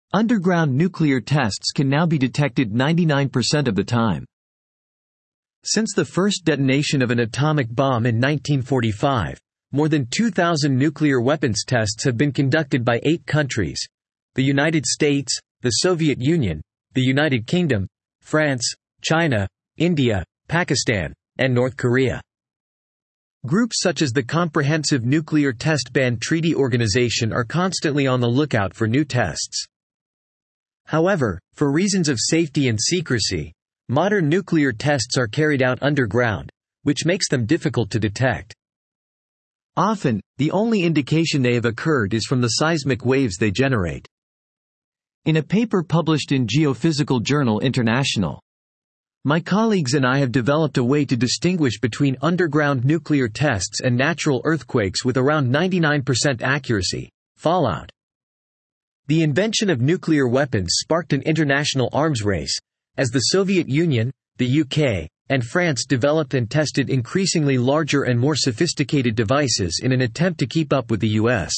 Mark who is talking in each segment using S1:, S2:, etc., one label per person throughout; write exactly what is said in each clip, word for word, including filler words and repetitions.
S1: Underground nuclear tests can now be detected ninety-nine percent of the time. Since the first detonation of an atomic bomb in nineteen forty-five, more than two thousand nuclear weapons tests have been conducted by eight countries: the United States, the Soviet Union, the United Kingdom, France, China, India, Pakistan, and North Korea. Groups such as the Comprehensive Nuclear Test Ban Treaty Organization are constantly on the lookout for new tests. However, for reasons of safety and secrecy, modern nuclear tests are carried out underground, which makes them difficult to detect. Often, the only indication they have occurred is from the seismic waves they generate. In a paper published in Geophysical Journal International, my colleagues and I have developed a way to distinguish between underground nuclear tests and natural earthquakes with around ninety-nine percent accuracy: fallout. The invention of nuclear weapons sparked an international arms race, as the Soviet Union, the U K, and France developed and tested increasingly larger and more sophisticated devices in an attempt to keep up with the U S.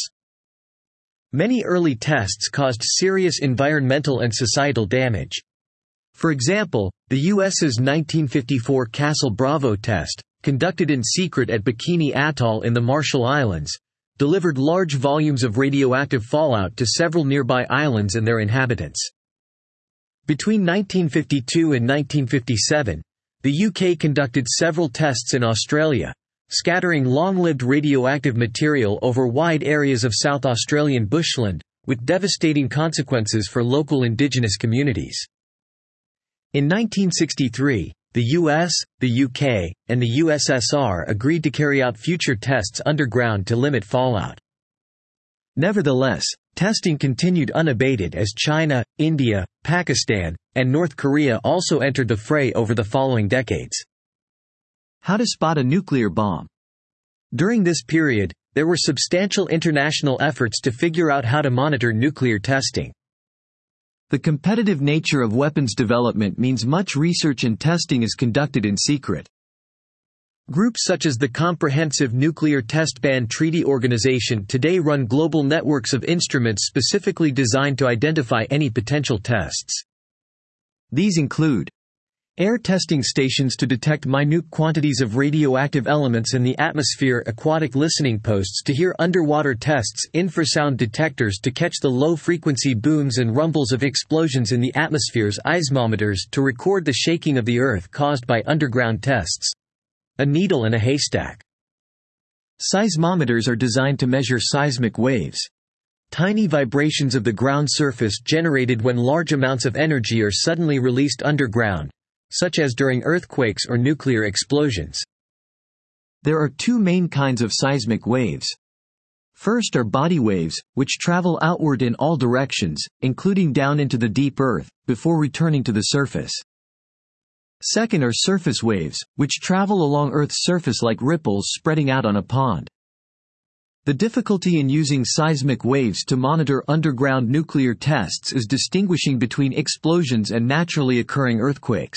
S1: Many early tests caused serious environmental and societal damage. For example, the U S's nineteen fifty-four Castle Bravo test, conducted in secret at Bikini Atoll in the Marshall Islands, delivered large volumes of radioactive fallout to several nearby islands and their inhabitants. Between nineteen fifty-two and nineteen fifty-seven, the U K conducted several tests in Australia, scattering long-lived radioactive material over wide areas of South Australian bushland, with devastating consequences for local indigenous communities. In nineteen sixty-three, the U S, the U K, and the U S S R agreed to carry out future tests underground to limit fallout. Nevertheless, testing continued unabated as China, India, Pakistan, and North Korea also entered the fray over the following decades. How to spot a nuclear bomb. During this period, there were substantial international efforts to figure out how to monitor nuclear testing. The competitive nature of weapons development means much research and testing is conducted in secret. Groups such as the Comprehensive Nuclear Test Ban Treaty Organization today run global networks of instruments specifically designed to identify any potential tests. These include air testing stations to detect minute quantities of radioactive elements in the atmosphere, aquatic listening posts to hear underwater tests, infrasound detectors to catch the low-frequency booms and rumbles of explosions in the atmospheres, seismometers to record the shaking of the Earth caused by underground tests. A needle in a haystack. Seismometers are designed to measure seismic waves, tiny vibrations of the ground surface generated when large amounts of energy are suddenly released underground, such as during earthquakes or nuclear explosions. There are two main kinds of seismic waves. First are body waves, which travel outward in all directions, including down into the deep earth, before returning to the surface. Second are surface waves, which travel along Earth's surface like ripples spreading out on a pond. The difficulty in using seismic waves to monitor underground nuclear tests is distinguishing between explosions and naturally occurring earthquakes.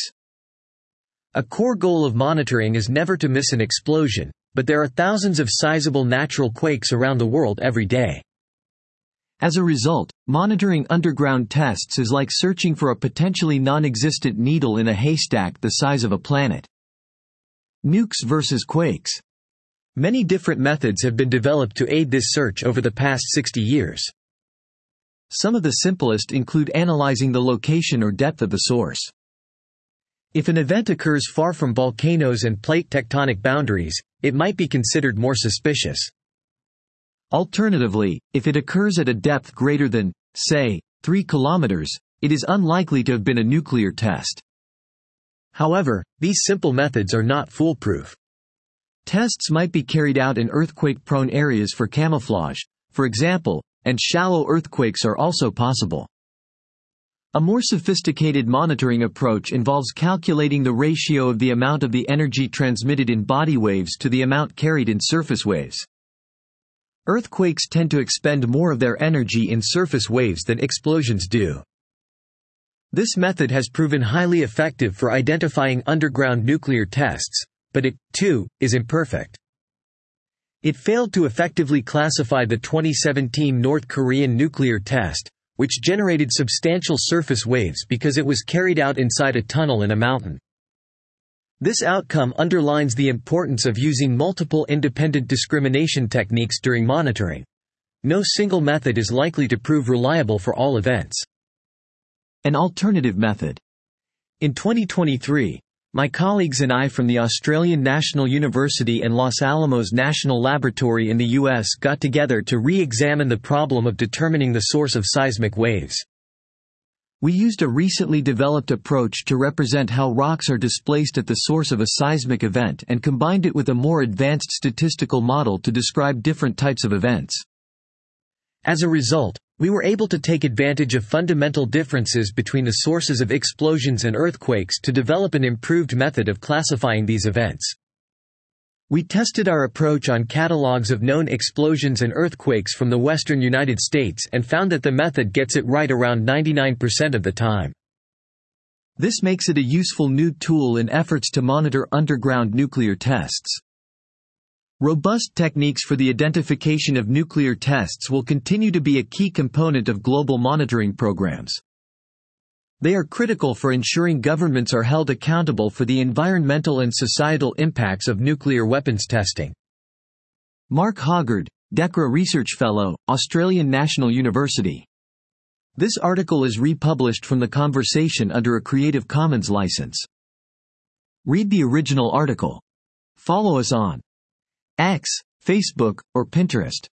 S1: A core goal of monitoring is never to miss an explosion, but there are thousands of sizable natural quakes around the world every day. As a result, monitoring underground tests is like searching for a potentially non-existent needle in a haystack the size of a planet. Nukes versus quakes. Many different methods have been developed to aid this search over the past sixty years. Some of the simplest include analyzing the location or depth of the source. If an event occurs far from volcanoes and plate tectonic boundaries, it might be considered more suspicious. Alternatively, if it occurs at a depth greater than, say, three kilometers, it is unlikely to have been a nuclear test. However, these simple methods are not foolproof. Tests might be carried out in earthquake-prone areas for camouflage, for example, and shallow earthquakes are also possible. A more sophisticated monitoring approach involves calculating the ratio of the amount of the energy transmitted in body waves to the amount carried in surface waves. Earthquakes tend to expend more of their energy in surface waves than explosions do. This method has proven highly effective for identifying underground nuclear tests, but it, too, is imperfect. It failed to effectively classify the twenty seventeen North Korean nuclear test, which generated substantial surface waves because it was carried out inside a tunnel in a mountain. This outcome underlines the importance of using multiple independent discrimination techniques during monitoring. No single method is likely to prove reliable for all events. An alternative method. In twenty twenty-three, my colleagues and I from the Australian National University and Los Alamos National Laboratory in the U S got together to re-examine the problem of determining the source of seismic waves. We used a recently developed approach to represent how rocks are displaced at the source of a seismic event and combined it with a more advanced statistical model to describe different types of events. As a result, we were able to take advantage of fundamental differences between the sources of explosions and earthquakes to develop an improved method of classifying these events. We tested our approach on catalogs of known explosions and earthquakes from the western United States and found that the method gets it right around ninety-nine percent of the time. This makes it a useful new tool in efforts to monitor underground nuclear tests. Robust techniques for the identification of nuclear tests will continue to be a key component of global monitoring programs. They are critical for ensuring governments are held accountable for the environmental and societal impacts of nuclear weapons testing. Mark Hoggard, DECRA Research Fellow, Australian National University. This article is republished from the conversation under a Creative Commons license. Read the original article. Follow us on X, Facebook, or Pinterest.